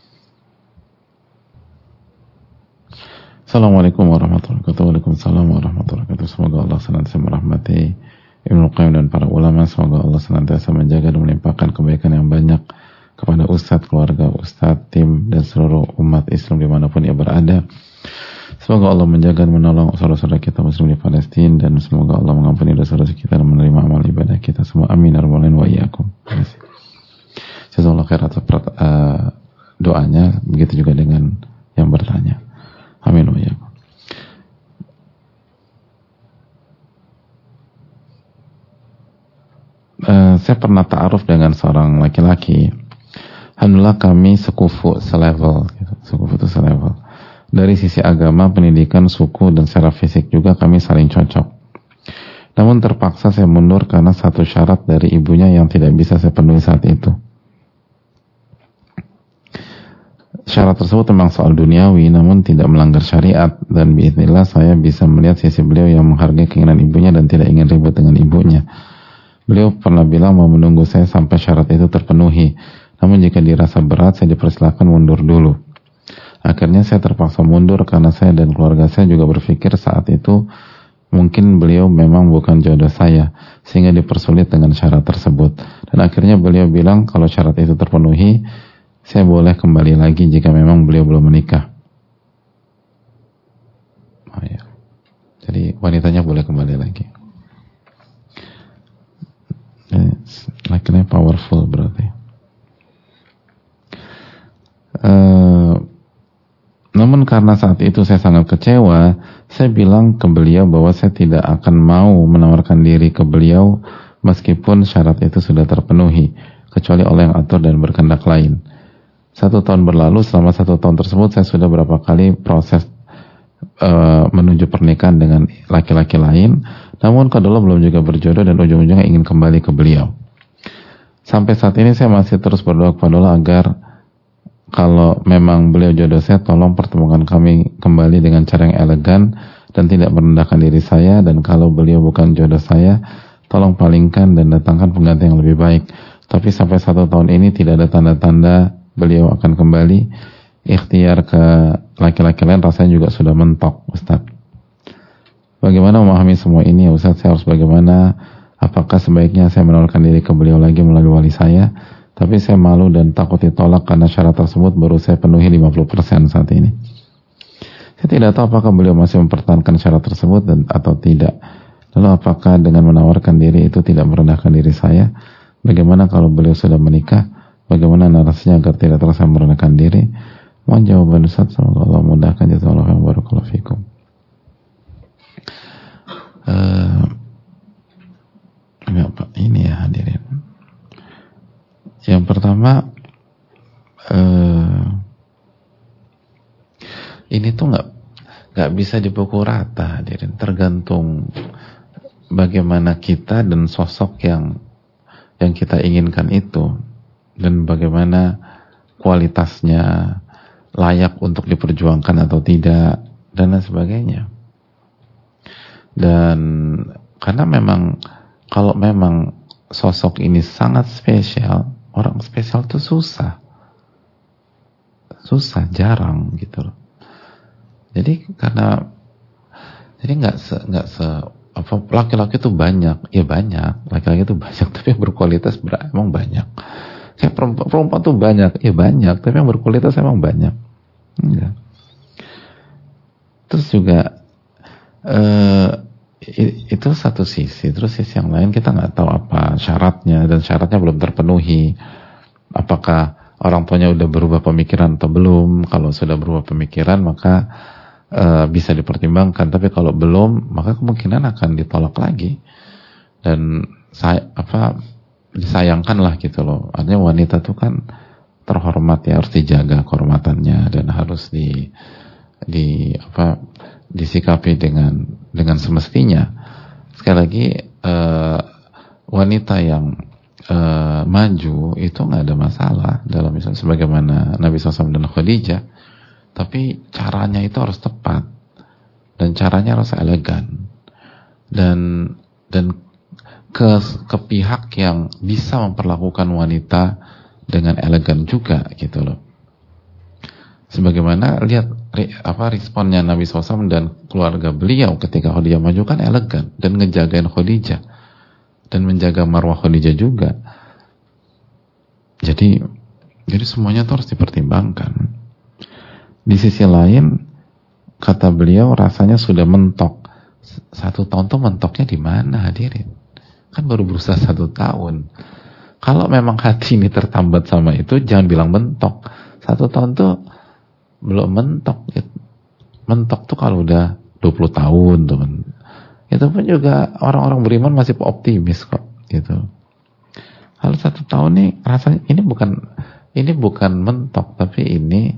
Assalamualaikum warahmatullahi wabarakatuh. Waalaikumsalam warahmatullahi wabarakatuh. Semoga Allah senantiasa merahmati Ibnu Qayyim dan para ulama. Semoga Allah senantiasa menjaga dan melimpahkan kebaikan yang banyak kepada Ustadz, keluarga Ustadz, tim, dan seluruh umat Islam dimanapun ia berada. Semoga Allah menjaga dan menolong saudara-saudara kita Muslim di Palestina, dan semoga Allah mengampuni dosa-dosa kita dan menerima amal ibadah kita semua. Amin ya rabbal alamin wa iyyakum. Jazakallahu khairan atas doanya, begitu juga dengan yang bertanya. Amin wa iyyakum. Saya pernah ta'aruf dengan seorang laki-laki. Alhamdulillah kami sekufu, selevel gitu. Sekufu itu selevel. Dari sisi agama, pendidikan, suku, dan secara fisik juga kami saling cocok. Namun terpaksa saya mundur karena satu syarat dari ibunya yang tidak bisa saya penuhi saat itu. Syarat tersebut memang soal duniawi, namun tidak melanggar syariat, dan biiznillah saya bisa melihat sisi beliau yang menghargai keinginan ibunya dan tidak ingin ribut dengan ibunya. Beliau pernah bilang mau menunggu saya sampai syarat itu terpenuhi, namun jika dirasa berat saya dipersilakan mundur dulu. Akhirnya saya terpaksa mundur karena saya dan keluarga saya juga berpikir saat itu mungkin beliau memang bukan jodoh saya, sehingga dipersulit dengan syarat tersebut. Dan akhirnya beliau bilang kalau syarat itu terpenuhi, saya boleh kembali lagi jika memang beliau belum menikah. Oh ya. Jadi wanitanya boleh kembali lagi. Laki-laki powerful berarti. Namun karena saat itu saya sangat kecewa, saya bilang ke beliau bahwa saya tidak akan mau menawarkan diri ke beliau meskipun syarat itu sudah terpenuhi, kecuali oleh yang atur dan berkehendak lain. 1 tahun berlalu, selama 1 tahun tersebut saya sudah berapa kali proses menuju pernikahan dengan laki-laki lain, namun kedua belum juga berjodoh dan ujung-ujungnya ingin kembali ke beliau. Sampai saat ini saya masih terus berdoa kepada Allah agar kalau memang beliau jodoh saya, tolong pertemukan kami kembali dengan cara yang elegan dan tidak merendahkan diri saya, dan kalau beliau bukan jodoh saya, tolong palingkan dan datangkan pengganti yang lebih baik. Tapi sampai 1 tahun ini tidak ada tanda-tanda beliau akan kembali. Ikhtiar ke laki-laki lain rasanya juga sudah mentok, Ustaz. Bagaimana memahami semua ini ya Ustaz? Saya harus bagaimana? Apakah sebaiknya saya menawarkan diri ke beliau lagi melalui wali saya? Tapi saya malu dan takut ditolak karena syarat tersebut baru saya penuhi 50% saat ini. Saya tidak tahu apakah beliau masih mempertahankan syarat tersebut atau tidak. Lalu apakah dengan menawarkan diri itu tidak merendahkan diri saya? Bagaimana kalau beliau sudah menikah? Bagaimana narasinya agar tidak terasa merendahkan diri? Mohon jawaban Ustaz, semoga Allah mudahkan. Jazakallahu khairan, barakallahu fikum. Ini ya hadirin. Yang pertama, ini tuh nggak bisa dipukul rata, hadirin. Tergantung bagaimana kita dan sosok yang kita inginkan itu, dan bagaimana kualitasnya, layak untuk diperjuangkan atau tidak, dan lain sebagainya. Dan karena memang kalau memang sosok ini sangat spesial, orang spesial itu susah, jarang gitu loh. Jadi nggak se laki-laki itu banyak, ya banyak, laki-laki itu banyak, tapi yang berkualitas emang banyak. Kayak perempuan tuh banyak, ya banyak, tapi yang berkualitas emang banyak. Enggak. Terus juga itu satu sisi. Terus sisi yang lain kita nggak tahu apa syaratnya, dan syaratnya belum terpenuhi. Apakah orang tuanya udah berubah pemikiran atau belum? Kalau sudah berubah pemikiran maka bisa dipertimbangkan. Tapi kalau belum, maka kemungkinan akan ditolak lagi. Dan disayangkan lah gitu loh. Artinya wanita tuh kan terhormat ya, harus dijaga kehormatannya dan harus disikapi dengan semestinya. Sekali lagi wanita yang maju itu nggak ada masalah dalam Islam, sebagaimana Nabi SAW dan Khadijah. Tapi caranya itu harus tepat dan caranya harus elegan. dan ke pihak yang bisa memperlakukan wanita dengan elegan juga gitu loh. Sebagaimana lihat responnya Nabi SAW dan keluarga beliau ketika Khadijah maju kan elegan dan ngejagain Khadijah dan menjaga marwah Khadijah juga. Jadi semuanya itu harus dipertimbangkan. Di sisi lain kata beliau rasanya sudah mentok. 1 tahun tuh mentoknya di mana hadirin? Kan baru berusaha 1 tahun. Kalau memang hati ini tertambat sama itu, jangan bilang mentok. 1 tahun tuh belum mentok. Mentok tuh kalau udah 20 tahun tuh. Itu pun juga orang-orang beriman masih optimis kok gitu. Kalau 1 tahun nih rasanya ini bukan mentok, tapi ini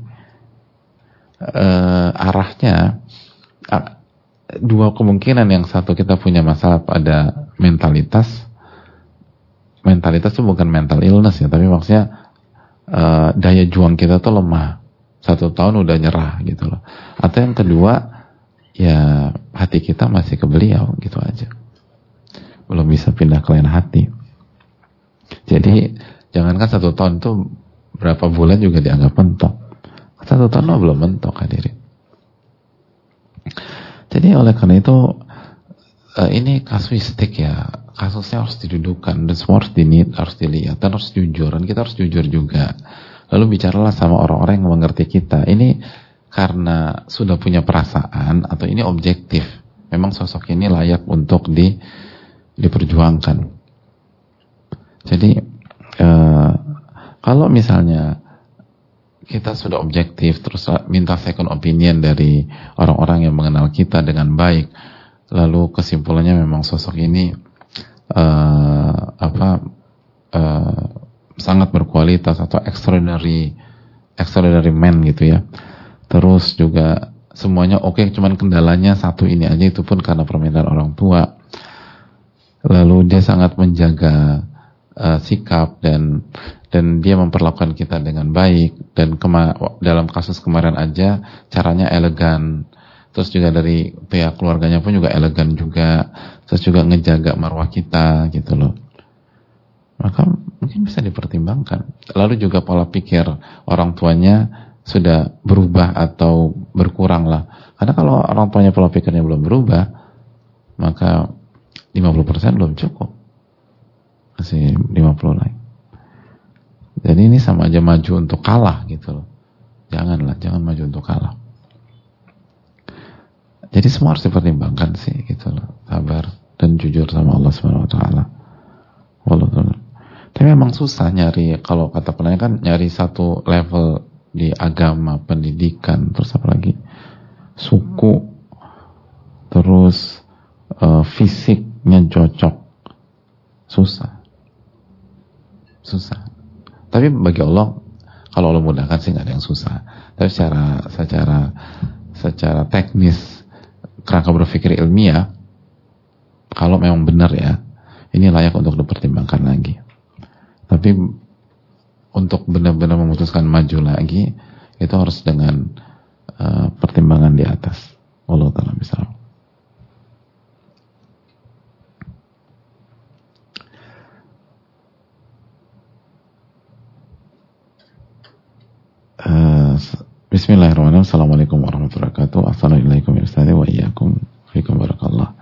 arahnya 2 kemungkinan. Yang satu, kita punya masalah pada mentalitas itu bukan mental illness ya, tapi maksudnya daya juang kita tuh lemah. 1 tahun udah nyerah gitu loh. Atau yang kedua, ya hati kita masih ke beliau gitu aja, belum bisa pindah ke lain hati. Jadi jangankan 1 tahun tuh berapa bulan juga dianggap mentok. 1 tahun belum mentok hadirin. Jadi oleh karena itu ini kasuistik ya, kasusnya harus didudukan dan semua harus dilihat dan harus jujur, dan kita harus jujur juga. Lalu bicaralah sama orang-orang yang mengerti kita. Ini karena sudah punya perasaan atau ini objektif? Memang sosok ini layak untuk diperjuangkan. Jadi kalau misalnya kita sudah objektif terus minta second opinion dari orang-orang yang mengenal kita dengan baik, lalu kesimpulannya memang sosok ini sangat berkualitas atau extraordinary man gitu ya. Terus juga semuanya oke, cuman kendalanya 1 ini aja, itu pun karena permintaan orang tua. Lalu dia sangat menjaga sikap dan dia memperlakukan kita dengan baik, dan dalam kasus kemarin aja caranya elegan. Terus juga dari pihak keluarganya pun juga elegan juga. Terus juga ngejaga marwah kita gitu loh. Maka mungkin bisa dipertimbangkan. Lalu juga pola pikir orang tuanya sudah berubah atau berkurang lah. Karena kalau orang tuanya pola pikirnya belum berubah, maka 50% belum cukup. Masih 50 lagi. Jadi ini sama aja maju untuk kalah gitu loh. Jangan maju untuk kalah. Jadi semua harus dipertimbangkan sih gitu loh. Sabar dan jujur sama Allah Subhanahu wa taala. Tapi memang susah nyari, kalau kata penanya kan nyari 1 level di agama, pendidikan, terus apa lagi? Suku, terus fisiknya cocok. Susah. Tapi bagi Allah, kalau Allah mudahkan sih nggak ada yang susah. Tapi secara teknis, kerangka berpikir ilmiah, kalau memang benar ya, ini layak untuk dipertimbangkan lagi. Tapi untuk benar-benar memutuskan maju lagi, itu harus dengan pertimbangan di atas. Allah Ta'ala bisa. Bismillahirrahmanirrahim. Assalamualaikum warahmatullahi wabarakatuh. Assalamualaikum ya Ustaz wa iyyakum. Fiikum barakallah.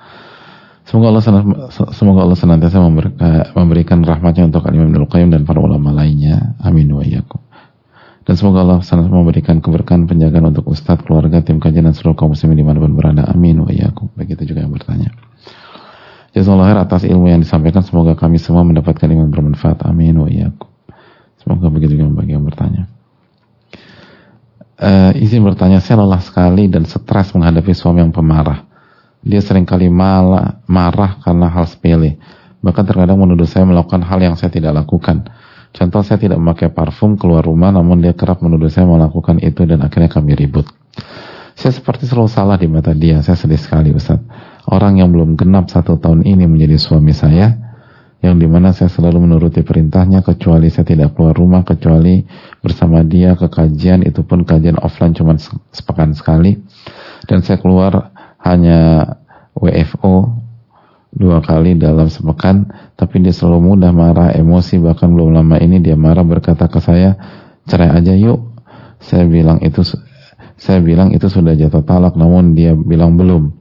Semoga Allah senantiasa memberikan rahmatnya untuk Imam Ibnul Qayyim dan para ulama lainnya. Amin wa iyyakum. Dan semoga Allah senantiasa memberikan keberkahan penjagaan untuk Ustadz, keluarga, tim kajian dan seluruh kaum muslimin dimanapun berada. Amin wa iyyakum. Begitu juga yang bertanya. Jazakallahu khair atas ilmu yang disampaikan. Semoga kami semua mendapatkan ilmu bermanfaat. Amin wa iyyakum. Semoga begitu juga bagi yang bertanya. Izin bertanya, saya lelah sekali dan stres menghadapi suami yang pemarah. Dia seringkali marah karena hal sepele. Bahkan terkadang menuduh saya melakukan hal yang saya tidak lakukan. Contoh, saya tidak memakai parfum keluar rumah, namun dia kerap menuduh saya melakukan itu dan akhirnya kami ribut. Saya seperti selalu salah di mata dia. Saya sedih sekali Ustaz. Orang yang belum genap 1 tahun ini menjadi suami saya, yang dimana saya selalu menuruti perintahnya, kecuali saya tidak keluar rumah, kecuali bersama dia ke kajian, itu pun kajian offline cuma sepekan sekali, dan saya keluar hanya WFO 2 kali dalam sepekan, tapi dia selalu mudah marah, emosi, bahkan belum lama ini dia marah berkata ke saya, cerai aja yuk. Saya bilang itu sudah jatuh talak, namun dia bilang belum.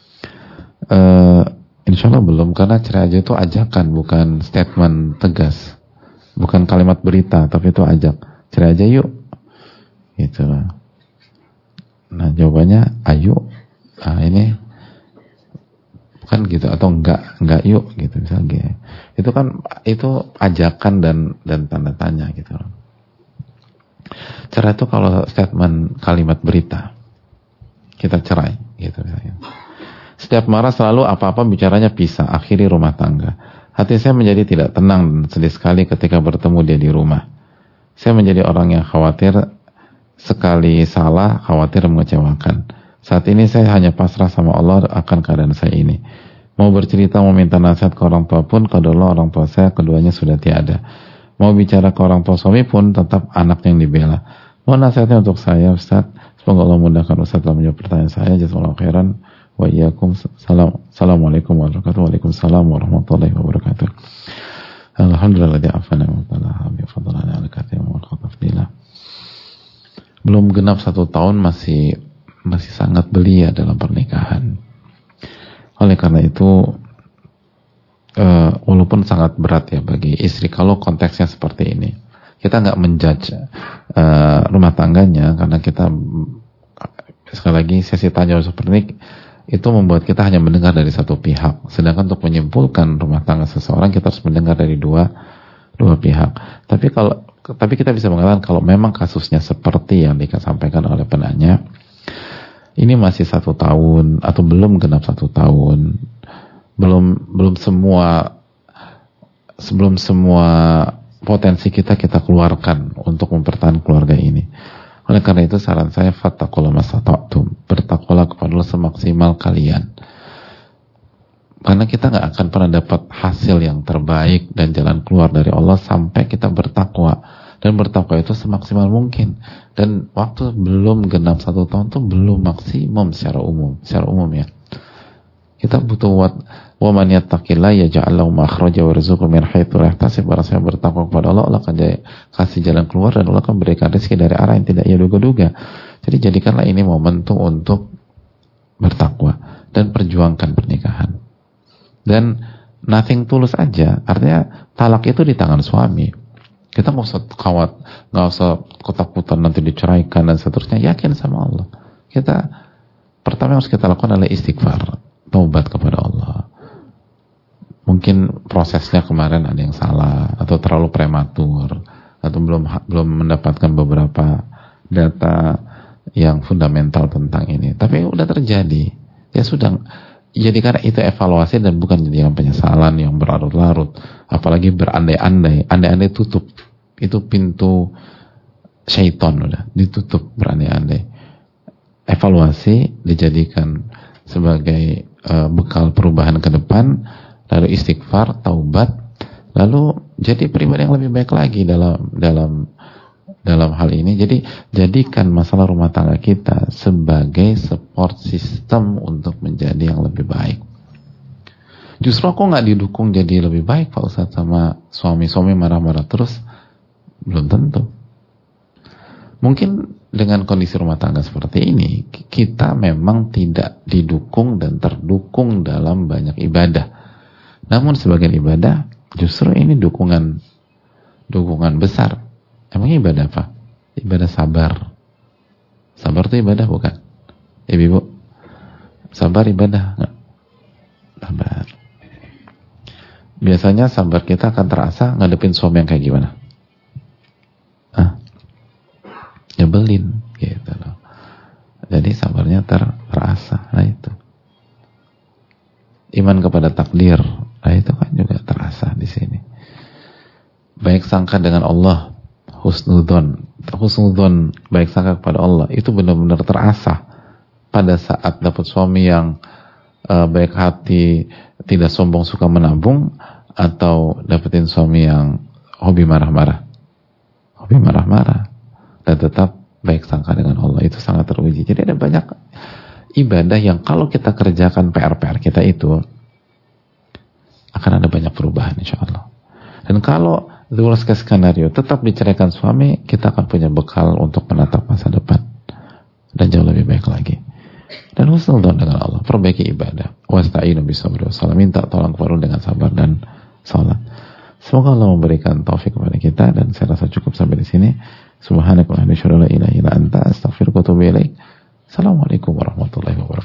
Insya Allah belum, karena cerai aja itu ajakan, bukan statement tegas, bukan kalimat berita, tapi itu ajak, cerai aja yuk, gitu lah. Nah jawabannya ayo, nah ini kan gitu, atau enggak yuk gitu misalnya. Itu kan itu ajakan dan tanda tanya gitu. Cerai itu kalau statement kalimat berita, kita cerai gitu misalnya. Setiap marah selalu apa-apa bicaranya pisah, akhiri rumah tangga. Hati saya menjadi tidak tenang dan sedih sekali ketika bertemu dia di rumah. Saya menjadi orang yang khawatir, sekali salah khawatir mengecewakan. Saat ini saya hanya pasrah sama Allah akan keadaan saya ini. Mau bercerita, mau minta nasihat ke orang tua pun, qadarullah orang tua saya keduanya sudah tiada. Mau bicara ke orang tua suami pun tetap anak yang dibela. Mohon nasihatnya untuk saya Ustaz. Semoga Allah mudahkan Ustaz dalam menjawab pertanyaan saya. Jazakallahu khairan. Wa iyyakum. Assalamualaikum warahmatullahi wabarakatuh. Waalaikumsalam warahmatullahi wabarakatuh. Alhamdulillah afana wa ta'ala bi fadlihi ala katsir wa qadafillah. Belum genap 1 tahun masih sangat belia dalam pernikahan. Oleh karena itu walaupun sangat berat ya bagi istri kalau konteksnya seperti ini, kita nggak menjudge rumah tangganya, karena kita sekali lagi sesi tanya seperti ini itu membuat kita hanya mendengar dari satu pihak, sedangkan untuk menyimpulkan rumah tangga seseorang kita harus mendengar dari dua pihak. Tapi kita bisa mengatakan kalau memang kasusnya seperti yang disampaikan oleh penanya, ini masih 1 tahun atau belum genap 1 tahun, belum semua potensi kita keluarkan untuk mempertahankan keluarga ini. Oleh karena itu saran saya, fattaqullaha mastata'tum, bertakwalah kepada Allah semaksimal kalian. Karena kita nggak akan pernah dapat hasil yang terbaik dan jalan keluar dari Allah sampai kita bertakwa. Dan bertakwa itu semaksimal mungkin. Dan waktu belum genap 1 tahun itu belum maksimum secara umum ya. Kita butuh wa man yattaqillaha yaj'al lahu makhraja wa yarzuqhu min haitsu la yahtasib. Barang siapa bertakwa kepada Allah, Allah akan kasih jalan keluar dan Allah akan berikan rezeki dari arah yang tidak ia duga-duga. Jadi jadikanlah ini momentum untuk bertakwa dan perjuangkan pernikahan. Dan nothing tulus aja, artinya talak itu di tangan suami. Kita nggak usah ketakutan nanti diceraikan dan seterusnya. Yakin sama Allah. Pertama yang harus kita lakukan adalah istighfar, taubat kepada Allah. Mungkin prosesnya kemarin ada yang salah atau terlalu prematur atau belum mendapatkan beberapa data yang fundamental tentang ini. Tapi udah terjadi. Ya sudah. Jadi karena itu evaluasi dan bukan jadikan penyesalan yang berlarut-larut, apalagi berandai-andai. Andai-andai tutup, itu pintu syaitan, udah ditutup berandai-andai. Evaluasi dijadikan sebagai bekal perubahan ke depan, lalu istighfar, taubat, lalu jadi pribadi yang lebih baik lagi dalam hal ini. Jadi jadikan masalah rumah tangga kita sebagai support system untuk menjadi yang lebih baik. Justru aku nggak didukung jadi lebih baik Pak Ustadz sama suami marah-marah terus, belum tentu. Mungkin dengan kondisi rumah tangga seperti ini kita memang tidak didukung dan terdukung dalam banyak ibadah. Namun sebagian ibadah justru ini dukungan besar. Emangnya ibadah apa? Ibadah sabar. Sabar itu ibadah bukan? Ibu, sabar ibadah nggak? Sabar. Biasanya sabar kita akan terasa ngadepin suami yang kayak gimana? Nyebelin gitu loh. Jadi sabarnya terasa. Nah itu. Iman kepada takdir. Nah itu kan juga terasa di sini. Baik sangka dengan Allah. Husnudzon, baik sangka kepada Allah, itu benar-benar terasa pada saat dapat suami yang baik hati, tidak sombong, suka menabung, atau dapetin suami yang hobi marah-marah dan tetap baik sangka dengan Allah. Itu sangat teruji. Jadi ada banyak ibadah yang kalau kita kerjakan PR-PR kita itu akan ada banyak perubahan insya Allah. Dan kalau the worst case scenario tetap diceraikan suami, kita akan punya bekal untuk menatap masa depan dan jauh lebih baik lagi. Dan husnudzon dengan Allah, perbaiki ibadah. Wasta'inu bisabri wassalam, minta tolong kepada Allah dengan sabar dan salat. Semoga Allah memberikan taufik kepada kita, dan saya rasa cukup sampai di sini. Subhanakallahumma wa bihamdika, asyhadu an la ilaha illa anta, astaghfiruka wa atubu ilaik. Assalamualaikum warahmatullahi wabarakatuh.